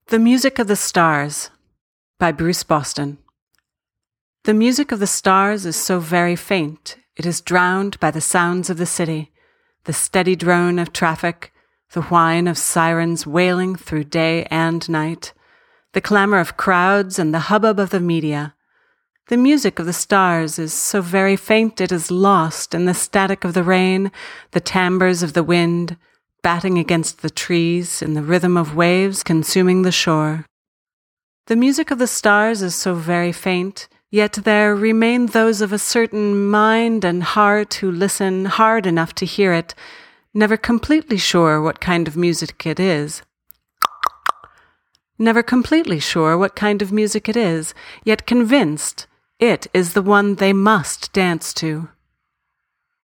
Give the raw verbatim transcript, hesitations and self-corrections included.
The Music of the Stars by Bruce Boston. The music of the stars is so very faint, it is drowned by the sounds of the city, the steady drone of traffic, the whine of sirens wailing through day and night, the clamor of crowds and the hubbub of the media. The music of the stars is so very faint it is lost in the static of the rain, the timbres of the wind, batting against the trees, in the rhythm of waves consuming the shore. The music of the stars is so very faint, yet there remain those of a certain mind and heart who listen hard enough to hear it, never completely sure what kind of music it is. Never completely sure what kind of music it is, yet convinced it is the one they must dance to.